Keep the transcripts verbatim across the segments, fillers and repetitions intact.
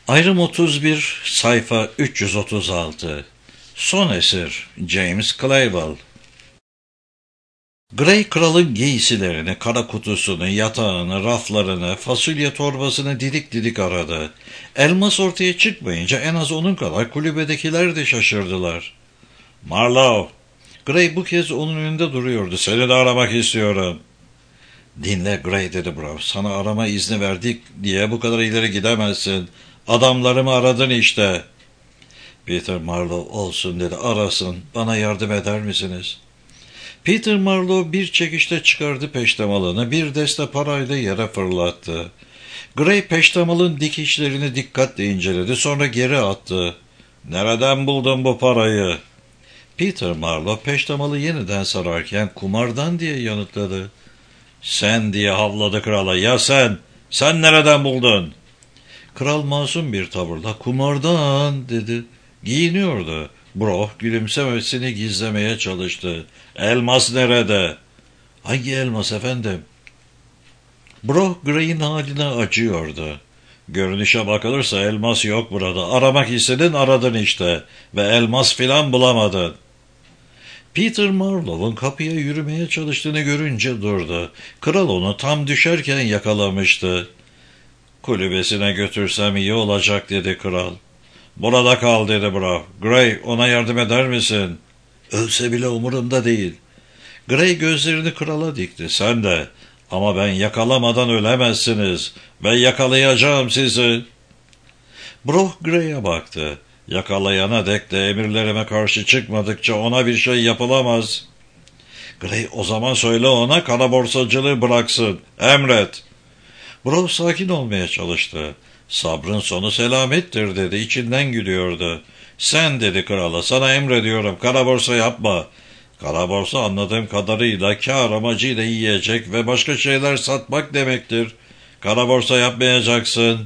Ayrım otuz bir, sayfa üç yüz otuz altı. Son esir James Clavell. Grey kralın giysilerini, kara kutusunu, yatağını, raflarını, fasulye torbasını didik didik aradı. Elmas ortaya çıkmayınca en az onun kadar kulübedekiler de şaşırdılar. "Marlowe!" Grey bu kez onun önünde duruyordu. "Seni de aramak istiyorum." "Dinle Grey," dedi Brown. "Sana arama izni verdik diye bu kadar ileri gidemezsin. Adamlarımı aradın işte." "Peter Marlowe olsun," dedi. "Arasın. Bana yardım eder misiniz?" Peter Marlowe bir çekişte çıkardı peştemalını, bir deste parayla yere fırlattı. Grey peştemalın dikişlerini dikkatle inceledi, sonra geri attı. "Nereden buldun bu parayı?" Peter Marlowe peştemalı yeniden sararken "Kumardan," diye yanıtladı. "Sen," diye havladı krala. "Ya sen? Sen nereden buldun?" Kral masum bir tavırla "Kumardan," dedi. Giyiniyordu. Broh gülümsemesini gizlemeye çalıştı. "Elmas nerede?" "Hangi elmas efendim?" Broh Grey'in haline acıyordu. "Görünüşe bakılırsa elmas yok burada. Aramak istedin, aradın işte. Ve elmas filan bulamadın." Peter Marlowe'un kapıya yürümeye çalıştığını görünce durdu. Kral onu tam düşerken yakalamıştı. "Kulübesine götürsem iyi olacak," dedi kral. "Burada kal," dedi Brow. "Grey, ona yardım eder misin?" "Ölse bile umurumda değil." Grey gözlerini krala dikti. "Sen de. Ama ben yakalamadan ölemezsiniz. Ben yakalayacağım sizi." Brow Grey'e baktı. "Yakalayana dek de emirlerime karşı çıkmadıkça ona bir şey yapılamaz." Grey, "O zaman söyle ona kara borsacılığı bıraksın. Emret." Brow sakin olmaya çalıştı. "Sabrın sonu selamettir," dedi. İçinden gülüyordu. "Sen," dedi krala, "sana emrediyorum, kara borsa yapma. Kara borsa anladığım kadarıyla kâr amacıyla yiyecek ve başka şeyler satmak demektir. Kara borsa yapmayacaksın."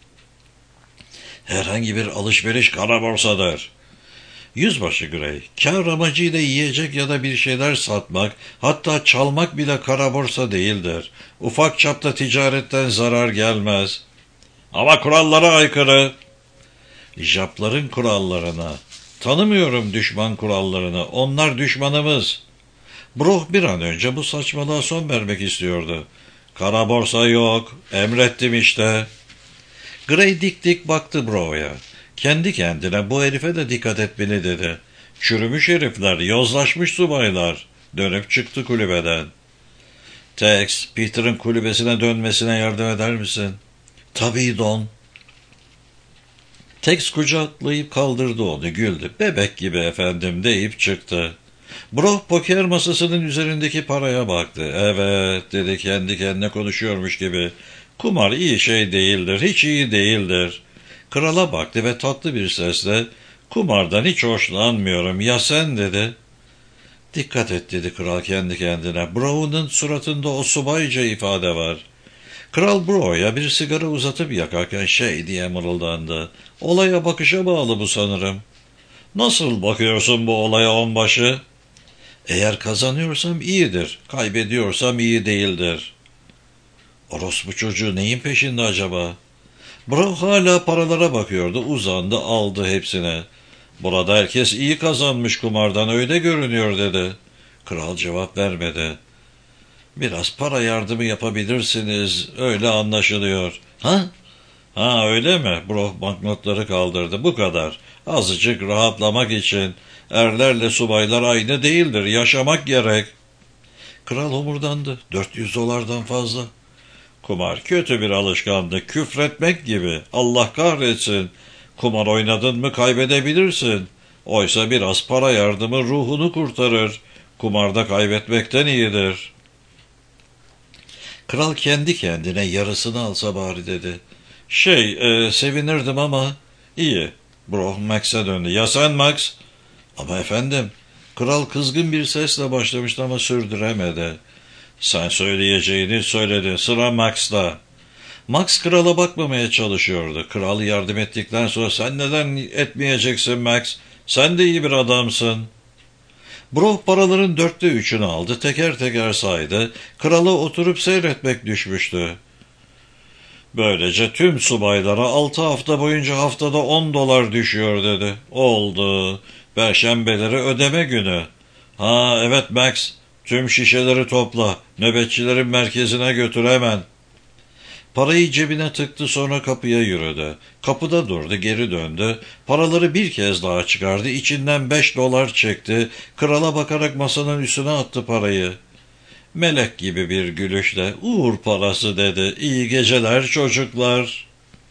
"Herhangi bir alışveriş kara borsadır." "Yüzbaşı Grey, kâr amacıyla yiyecek ya da bir şeyler satmak, hatta çalmak bile kara borsa değildir. Ufak çapta ticaretten zarar gelmez." "Ama kurallara aykırı." "Japların kurallarına. Tanımıyorum düşman kurallarını. Onlar düşmanımız." Broh bir an önce bu saçmalığa son vermek istiyordu. "Kara borsa yok. Emrettim işte." Grey dik dik baktı Broh'a. Kendi kendine "Bu herife de dikkat etmeli," dedi. "Çürümüş herifler, yozlaşmış subaylar." Dönüp çıktı kulübeden. "Tex, Peter'ın kulübesine dönmesine yardım eder misin?" "Tabii Don." Tex kucaklayıp kaldırdı onu, güldü. "Bebek gibi efendim," deyip çıktı. Broh poker masasının üzerindeki paraya baktı. "Evet," dedi kendi kendine konuşuyormuş gibi. "Kumar iyi şey değildir, hiç iyi değildir." Krala baktı ve tatlı bir sesle "Kumardan hiç hoşlanmıyorum, ya sen?" dedi. "Dikkat et," dedi kral kendi kendine. Brown'un suratında o subayca ifade var. Kral Bro'ya bir sigara uzatıp yakarken şey diye mırıldandı. "Olaya bakışa bağlı bu sanırım." "Nasıl bakıyorsun bu olaya onbaşı?" "Eğer kazanıyorsam iyidir, kaybediyorsam iyi değildir." "Orospu çocuğu neyin peşinde acaba?" Bro hala paralara bakıyordu, uzandı, aldı hepsini. "Burada herkes iyi kazanmış kumardan, öyle görünüyor," dedi. Kral cevap vermedi. "Biraz para yardımı yapabilirsiniz, öyle anlaşılıyor." "Ha? Ha öyle mi?" Bro banknotları kaldırdı. "Bu kadar. Azıcık rahatlamak için. Erlerle subaylar aynı değildir, yaşamak gerek." Kral homurdandı. Dört yüz dolardan fazla. "Kumar kötü bir alışkanlık, küfretmek gibi. Allah kahretsin. Kumar oynadın mı kaybedebilirsin. Oysa biraz para yardımı ruhunu kurtarır. Kumarda kaybetmekten iyidir." Kral kendi kendine "Yarısını alsa bari," dedi. Şey, e, sevinirdim ama iyi." Broh Max'e döndü. "Ya sen Max?" "Ama efendim." Kral kızgın bir sesle başlamıştı ama sürdüremedi. "Sen söyleyeceğini söyledin. Sıra Max'ta." Max krala bakmamaya çalışıyordu. Kral yardım ettikten sonra "Sen neden etmeyeceksin Max? Sen de iyi bir adamsın." Broh paraların dörtte üçünü aldı. Teker teker saydı. Krala oturup seyretmek düşmüştü. Böylece tüm subaylara altı hafta boyunca haftada on dolar düşüyor dedi. Oldu. Perşembeleri ödeme günü. Ha evet Max, tüm şişeleri topla. Nöbetçilerin merkezine götür hemen. Parayı cebine tıktı, sonra kapıya yürüdü. Kapıda durdu, geri döndü. Paraları bir kez daha çıkardı. İçinden beş dolar çekti. Krala bakarak masanın üstüne attı parayı. Melek gibi bir gülüşle uğur parası dedi. İyi geceler çocuklar.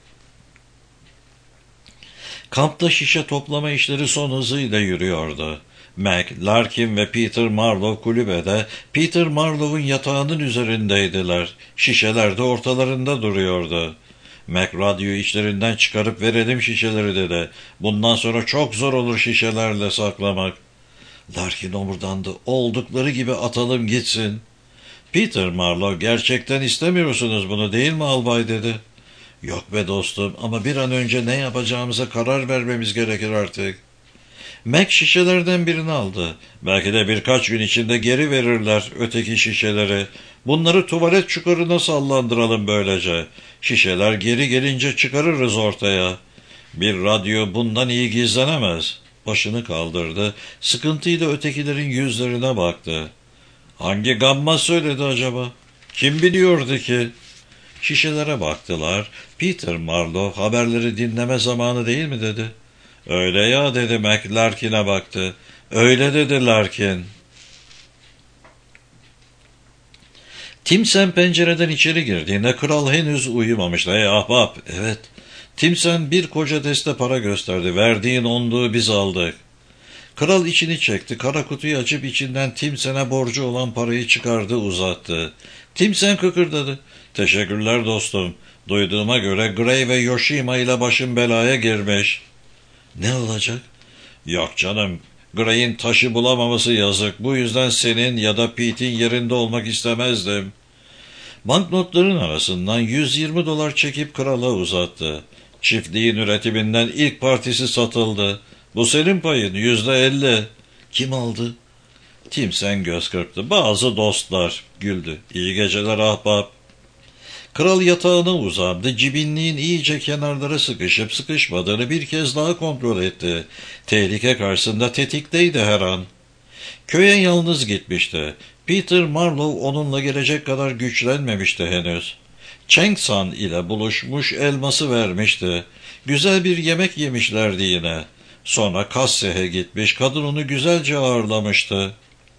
Kampta şişe toplama işleri son hızıyla yürüyordu. Mac, Larkin ve Peter Marlowe kulübede, Peter Marlowe'un yatağının üzerindeydiler. Şişeler de ortalarında duruyordu. Mac radyoyu içlerinden çıkarıp verelim şişeleri dedi. Bundan sonra çok zor olur şişelerle saklamak. Larkin omurdandı. Oldukları gibi atalım gitsin. Peter Marlowe, gerçekten istemiyorsunuz bunu değil mi albay dedi. Yok be dostum, ama bir an önce ne yapacağımıza karar vermemiz gerekir artık. Mac şişelerden birini aldı. Belki de birkaç gün içinde geri verirler öteki şişeleri. Bunları tuvalet çukuruna sallandıralım böylece. Şişeler geri gelince çıkarırız ortaya. Bir radyo bundan iyi gizlenemez. Başını kaldırdı. Sıkıntıyla ötekilerin yüzlerine baktı. Hangi gamma söyledi acaba? Kim biliyordu ki? Şişelere baktılar. Peter Marlowe, haberleri dinleme zamanı değil mi dedi. Öyle ya dedi Mac, Larkin'e baktı. Öyle dedi Larkin. Timsen pencereden içeri girdiğinde kral henüz uyumamıştı. Ey ahbap, evet. Timsen bir koca deste para gösterdi. Verdiğin onluğu biz aldık. Kral içini çekti. Kara kutuyu açıp içinden Timsen'e borcu olan parayı çıkardı, uzattı. Timsen kıkırdadı. Teşekkürler dostum. Duyduğuma göre Gray ve Yoshima ile başım belaya girmiş. Ne olacak? Yok canım. Gray'in taşı bulamaması yazık. Bu yüzden senin ya da Pete'in yerinde olmak istemezdim. Banknotların arasından yüz yirmi dolar çekip krala uzattı. Çiftliğin üretiminden ilk partisi satıldı. Bu senin payın, yüzde elli. Kim aldı? Timsen göz kırptı. Bazı dostlar, güldü. İyi geceler ahbap. Kral yatağına uzandı. Cibinliğin iyice kenarlara sıkışıp sıkışmadığını bir kez daha kontrol etti. Tehlike karşısında tetikteydi her an. Köye yalnız gitmişti. Peter Marlowe onunla gelecek kadar güçlenmemişti henüz. Cheng San ile buluşmuş, elması vermişti. Güzel bir yemek yemişlerdi yine. Sonra Kasse'ye gitmiş, kadın onu güzelce ağırlamıştı.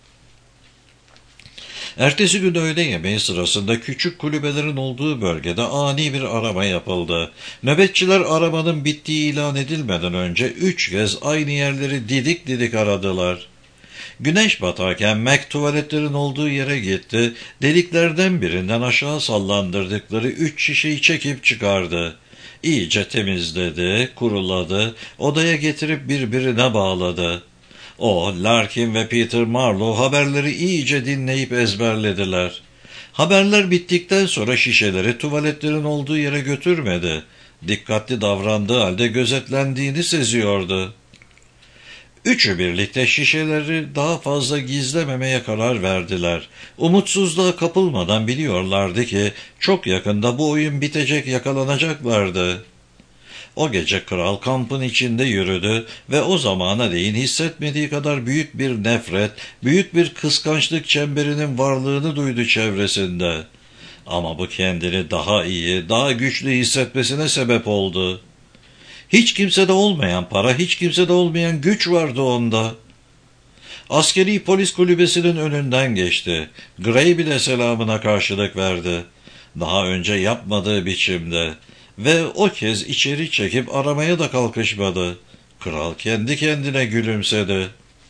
Ertesi gün öğle yemeği sırasında küçük kulübelerin olduğu bölgede ani bir arama yapıldı. Nöbetçiler aramanın bittiği ilan edilmeden önce üç kez aynı yerleri didik didik aradılar. Güneş batarken Mac tuvaletlerin olduğu yere gitti. Deliklerden birinden aşağı sallandırdıkları üç şişeyi çekip çıkardı. İyice temizledi, kuruladı, odaya getirip birbirine bağladı. O, Larkin ve Peter Marlowe haberleri iyice dinleyip ezberlediler. Haberler bittikten sonra şişeleri tuvaletlerin olduğu yere götürmedi. Dikkatli davrandığı halde gözetlendiğini seziyordu. Üçü birlikte şişeleri daha fazla gizlememeye karar verdiler. Umutsuzluğa kapılmadan biliyorlardı ki çok yakında bu oyun bitecek, yakalanacaklardı. O gece kral kampın içinde yürüdü ve o zamana değin hissetmediği kadar büyük bir nefret, büyük bir kıskançlık çemberinin varlığını duydu çevresinde. Ama bu kendini daha iyi, daha güçlü hissetmesine sebep oldu. Hiç kimsede olmayan para, hiç kimsede olmayan güç vardı onda. Askeri polis kulübesinin önünden geçti. Gray bile selamına karşılık verdi. Daha önce yapmadığı biçimde. Ve o kez içeri çekip aramaya da kalkışmadı. Kral kendi kendine gülümsedi.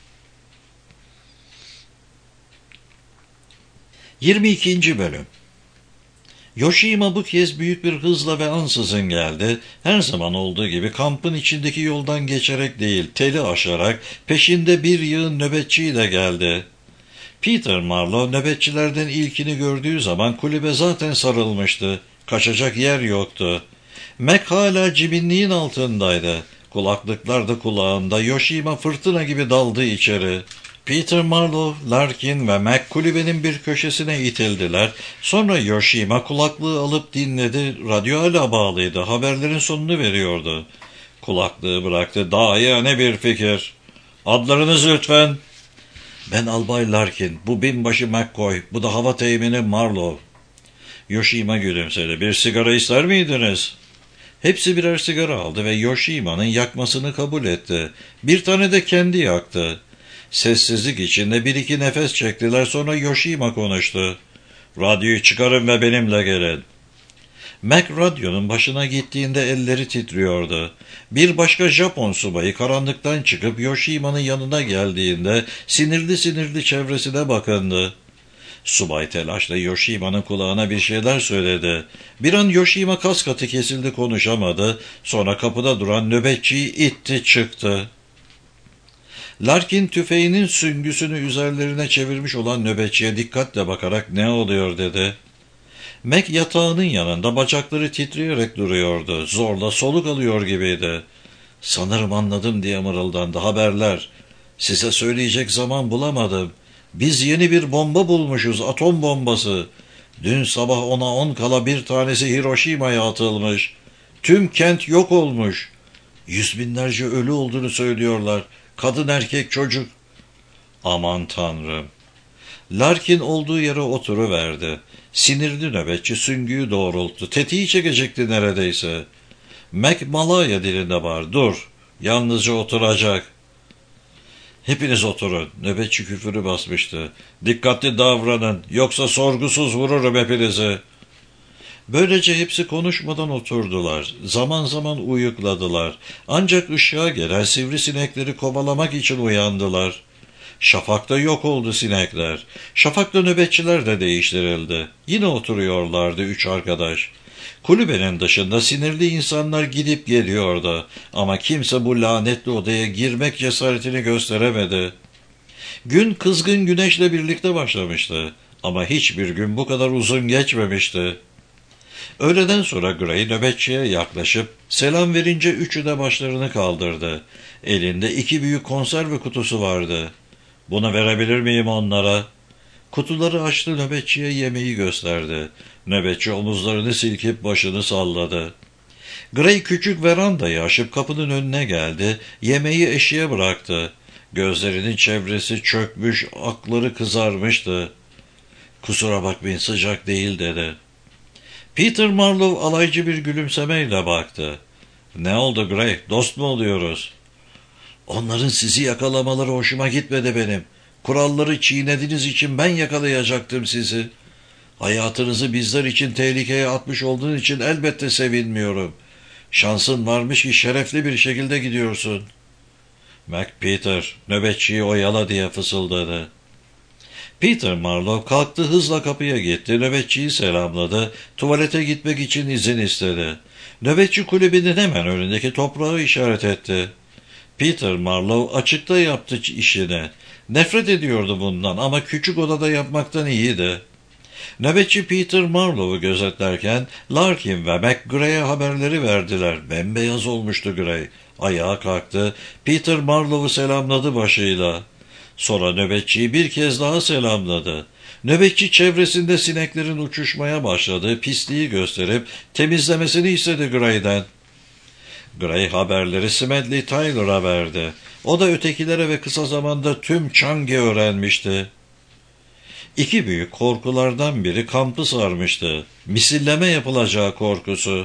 yirmi ikinci Bölüm. Yoshima bu kez büyük bir hızla ve ansızın geldi. Her zaman olduğu gibi kampın içindeki yoldan geçerek değil, teli aşarak peşinde bir yığın nöbetçiyle geldi. Peter Marlowe nöbetçilerden ilkini gördüğü zaman kulübe zaten sarılmıştı. Kaçacak yer yoktu. Mac hala cibinliğin altındaydı. Kulaklıklar da kulağında. Yoshima fırtına gibi daldı içeri. Peter Marlowe, Larkin ve Mac kulübenin bir köşesine itildiler. Sonra Yoshima kulaklığı alıp dinledi. Radyo hala bağlıydı. Haberlerin sonunu veriyordu. Kulaklığı bıraktı. Daha yani bir fikir. Adlarınız lütfen. Ben Albay Larkin. Bu binbaşı McCoy. Bu da hava teğmini Marlowe. Yoshima gülümsedi. Bir sigara ister miydiniz? Hepsi birer sigara aldı ve Yoshima'nın yakmasını kabul etti. Bir tane de kendi yaktı. Sessizlik içinde bir iki nefes çektiler, sonra Yoshima konuştu. Radyoyu çıkarın ve benimle gelin. Mac radyonun başına gittiğinde elleri titriyordu. Bir başka Japon subayı karanlıktan çıkıp Yoshima'nın yanına geldiğinde sinirli sinirli çevresine bakındı. Subay telaşla Yoshima'nın kulağına bir şeyler söyledi. Bir an Yoshima kas katı kesildi, konuşamadı. Sonra kapıda duran nöbetçiyi itti çıktı. Larkin tüfeğinin süngüsünü üzerlerine çevirmiş olan nöbetçiye dikkatle bakarak ne oluyor dedi. Mac yatağının yanında bacakları titreyerek duruyordu. Zorla soluk alıyor gibiydi. Sanırım anladım diye mırıldandı. Haberler. Size söyleyecek zaman bulamadım. Biz yeni bir bomba bulmuşuz, atom bombası. Dün sabah ona on kala bir tanesi Hiroşima'ya atılmış. Tüm kent yok olmuş. Yüz binlerce ölü olduğunu söylüyorlar. Kadın, erkek, çocuk. Aman Tanrım. Larkin olduğu yere oturuverdi. Sinirli nöbetçi süngüyü doğrulttu. Tetiği çekecekti neredeyse. Mac Malaya dilinde var. Dur. Yalnızca oturacak. Hepiniz oturun. Nöbetçi küfürü basmıştı. Dikkatli davranın. Yoksa sorgusuz vururum hepinizi. Böylece hepsi konuşmadan oturdular. Zaman zaman uyukladılar. Ancak ışığa gelen sivrisinekleri kovalamak için uyandılar. Şafakta yok oldu sinekler. Şafakta nöbetçiler de değiştirildi. Yine oturuyorlardı üç arkadaş. Kulübenin dışında sinirli insanlar gidip geliyordu. Ama kimse bu lanetli odaya girmek cesaretini gösteremedi. Gün kızgın güneşle birlikte başlamıştı. Ama hiçbir gün bu kadar uzun geçmemişti. Öğleden sonra Gray nöbetçiye yaklaşıp selam verince üçü de başlarını kaldırdı. Elinde iki büyük konserve kutusu vardı. Bunu verebilir miyim onlara? Kutuları açtı, nöbetçiye yemeği gösterdi. Nöbetçi omuzlarını silkip başını salladı. Gray küçük verandayı aşıp kapının önüne geldi. Yemeği eşiğe bıraktı. Gözlerinin çevresi çökmüş, akları kızarmıştı. Kusura bakmayın, sıcak değil dedi. Peter Marlowe alaycı bir gülümsemeyle baktı. Ne oldu Gray, dost mu oluyoruz? Onların sizi yakalamaları hoşuma gitmedi benim. Kuralları çiğnediğiniz için ben yakalayacaktım sizi. Hayatınızı bizler için tehlikeye atmış olduğun için elbette sevinmiyorum. Şansın varmış ki şerefli bir şekilde gidiyorsun. Mac Peter, nöbetçiyi oyala diye fısıldadı. Peter Marlowe kalktı, hızla kapıya gitti, nöbetçiyi selamladı, tuvalete gitmek için izin istedi. Nöbetçi kulübünün hemen önündeki toprağı işaret etti. Peter Marlowe açıkta yaptı işini. Nefret ediyordu bundan ama küçük odada yapmaktan iyiydi. Nöbetçi Peter Marlowe'u gözetlerken Larkin ve Mac Gray'e haberleri verdiler. Bembeyaz olmuştu Gray. Ayağa kalktı. Peter Marlowe'u selamladı başıyla. Sonra nöbetçiyi bir kez daha selamladı. Nöbetçi çevresinde sineklerin uçuşmaya başladığı pisliği gösterip temizlemesini istedi Gray'den. Gray haberleri Smedley Tyler'a verdi. O da ötekilere ve kısa zamanda tüm Chang'e öğrenmişti. İki büyük korkulardan biri kampı sarmıştı. Misilleme yapılacağı korkusu.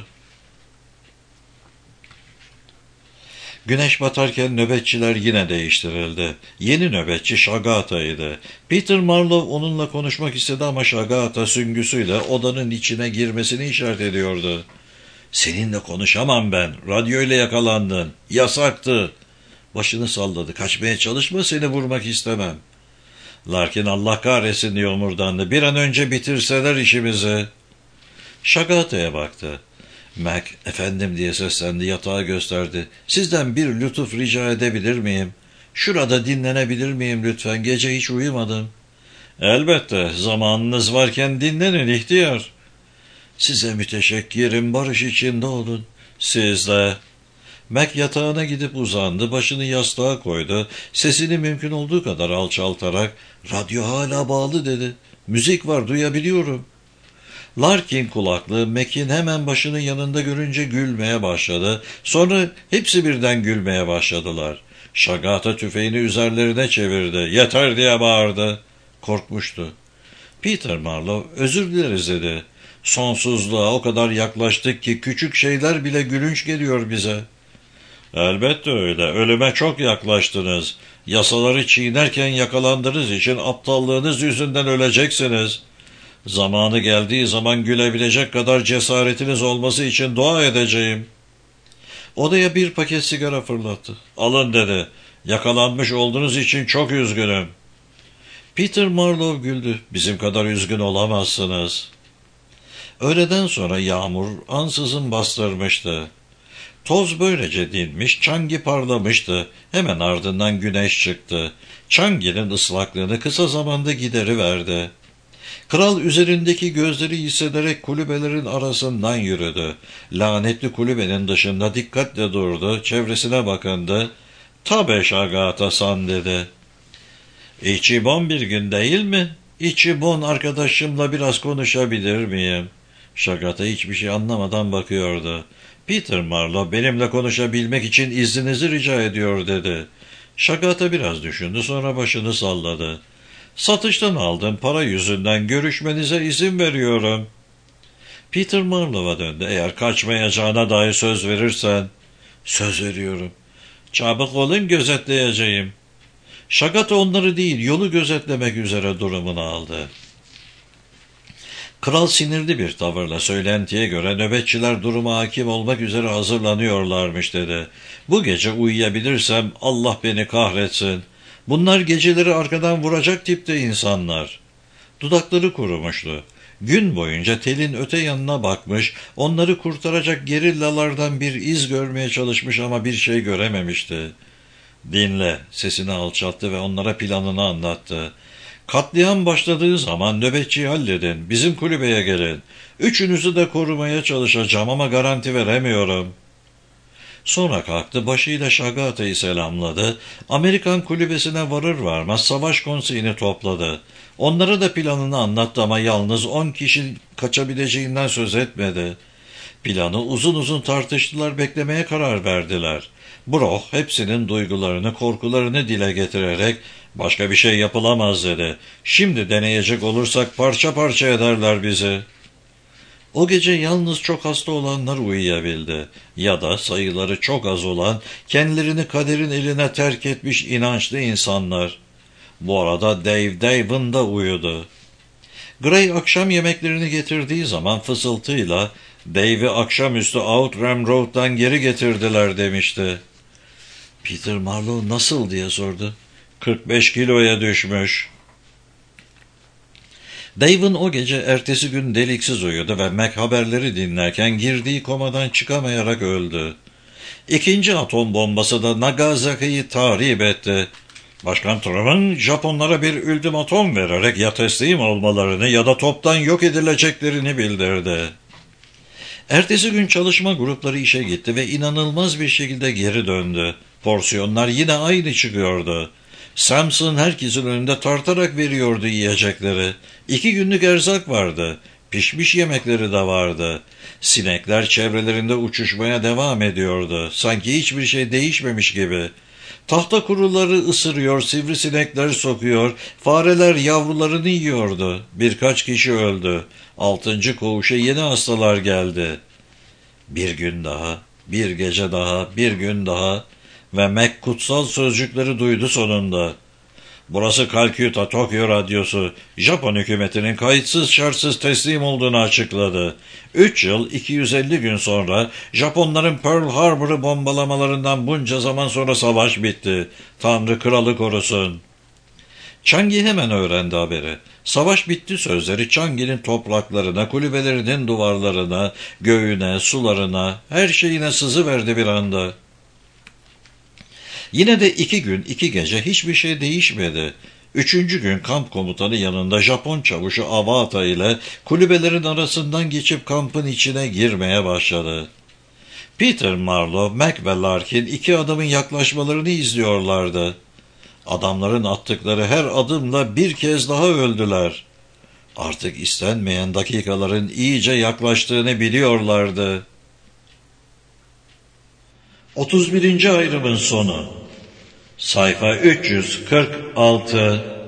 Güneş batarken nöbetçiler yine değiştirildi. Yeni nöbetçi Shagata'ydı. Peter Marlowe onunla konuşmak istedi ama Shagata süngüsüyle odanın içine girmesini işaret ediyordu. Seninle konuşamam ben. Radyoyla yakalandın. Yasaktı. Başını salladı. Kaçmaya çalışma, seni vurmak istemem. Larkin Allah kahretsin diye omurdandı. Bir an önce bitirseler işimizi. Shagata'ya baktı. Mac, efendim diye seslendi, yatağı gösterdi. Sizden bir lütuf rica edebilir miyim? Şurada dinlenebilir miyim lütfen? Gece hiç uyumadım. Elbette, zamanınız varken dinlenin ihtiyar. Size müteşekkirim, barış içinde olun. Siz de. Mac yatağına gidip uzandı, başını yastığa koydu, sesini mümkün olduğu kadar alçaltarak "Radyo hala bağlı" dedi. "Müzik var, duyabiliyorum." Larkin kulaklığı Mac'in hemen başının yanında görünce gülmeye başladı. Sonra hepsi birden gülmeye başladılar. Şagata tüfeğini üzerlerine çevirdi. "Yeter!" diye bağırdı. Korkmuştu. Peter Marlowe "Özür dileriz" dedi. "Sonsuzluğa o kadar yaklaştık ki küçük şeyler bile gülünç geliyor bize." "Elbette öyle. Ölüme çok yaklaştınız. Yasaları çiğnerken yakalandığınız için aptallığınız yüzünden öleceksiniz. Zamanı geldiği zaman gülebilecek kadar cesaretiniz olması için dua edeceğim." Odaya bir paket sigara fırlattı. "Alın" dedi. "Yakalanmış olduğunuz için çok üzgünüm." Peter Marlowe güldü. "Bizim kadar üzgün olamazsınız." Öğleden sonra yağmur ansızın bastırmıştı. Toz böylece dinmiş, Changi parlamıştı. Hemen ardından güneş çıktı. Changi'nin ıslaklığını kısa zamanda gideriverdi. Kral üzerindeki gözleri hissederek kulübelerin arasından yürüdü. Lanetli kulübenin dışında dikkatle durdu, çevresine bakındı. "Tabe Şagata-san" dedi. "İçibon bir gün değil mi? İçibon arkadaşımla biraz konuşabilir miyim?" Şagata hiçbir şey anlamadan bakıyordu. "Peter Marlowe benimle konuşabilmek için izninizi rica ediyor" dedi. Şagata biraz düşündü, sonra başını salladı. "Satıştan aldığım para yüzünden görüşmenize izin veriyorum." Peter Marlowe'a döndü. "Eğer kaçmayacağına dair söz verirsen." "Söz veriyorum." "Çabuk olun, gözetleyeceğim." Şagata onları değil, yolu gözetlemek üzere durumunu aldı. Kral sinirli bir tavırla söylentiye göre nöbetçiler duruma hakim olmak üzere hazırlanıyorlarmış dedi. "Bu gece uyuyabilirsem Allah beni kahretsin. Bunlar geceleri arkadan vuracak tipte insanlar." Dudakları kurumuştu. Gün boyunca telin öte yanına bakmış, onları kurtaracak gerillalardan bir iz görmeye çalışmış ama bir şey görememişti. "Dinle." Sesini alçalttı ve onlara planını anlattı. "Katliam başladığı zaman nöbetçiyi halledin. Bizim kulübeye gelin. Üçünüzü de korumaya çalışacağım ama garanti veremiyorum." Sonra kalktı, başıyla Şagata'yı selamladı. Amerikan kulübesine varır varmaz savaş konseyini topladı. Onlara da planını anlattı ama yalnız on kişi kaçabileceğinden söz etmedi. Planı uzun uzun tartıştılar, beklemeye karar verdiler. Brock hepsinin duygularını, korkularını dile getirerek "Başka bir şey yapılamaz" dedi. "Şimdi deneyecek olursak parça parça ederler bizi." O gece yalnız çok hasta olanlar uyuyabildi. Ya da sayıları çok az olan, kendilerini kaderin eline terk etmiş inançlı insanlar. Bu arada Dave Davin da uyudu. Gray akşam yemeklerini getirdiği zaman fısıltıyla "Dave'i akşamüstü Outram Road'dan geri getirdiler" demişti. Peter Marlowe "Nasıl?" diye sordu. kırk beş kiloya düşmüş." Davin o gece ertesi gün deliksiz uyudu ve Mac haberleri dinlerken girdiği komadan çıkamayarak öldü. İkinci atom bombası da Nagasaki'yi tahrip etti. Başkan Truman Japonlara bir ultimatom vererek ya teslim olmalarını ya da toptan yok edileceklerini bildirdi. Ertesi gün çalışma grupları işe gitti ve inanılmaz bir şekilde geri döndü. Porsiyonlar yine aynı çıkıyordu. Samson herkesin önünde tartarak veriyordu yiyecekleri. İki günlük erzak vardı. Pişmiş yemekleri de vardı. Sinekler çevrelerinde uçuşmaya devam ediyordu. Sanki hiçbir şey değişmemiş gibi. Tahta kuruları ısırıyor, sivrisinekler sokuyor, fareler yavrularını yiyordu. Birkaç kişi öldü. Altıncı koğuşa yeni hastalar geldi. Bir gün daha, bir gece daha, bir gün daha ve Mac kutsal sözcükleri duydu sonunda. "Burası Calcutta Tokyo Radyosu. Japon hükümetinin kayıtsız şartsız teslim olduğunu açıkladı. Üç yıl iki yüz elli gün sonra Japonların Pearl Harbor'ı bombalamalarından bunca zaman sonra savaş bitti. Tanrı kralı korusun." Changi hemen öğrendi haberi. Savaş bitti sözleri Changi'nin topraklarına, kulübelerinin duvarlarına, göğüne, sularına, her şeyine sızıverdi bir anda. Yine de iki gün, iki gece hiçbir şey değişmedi. Üçüncü gün kamp komutanı yanında Japon çavuşu Awata ile kulübelerin arasından geçip kampın içine girmeye başladı. Peter Marlowe, Mac ve Larkin iki adamın yaklaşmalarını izliyorlardı. Adamların attıkları her adımla bir kez daha öldüler. Artık istenmeyen dakikaların iyice yaklaştığını biliyorlardı. otuz birinci ayrımın sonu. Sayfa üç yüz kırk altı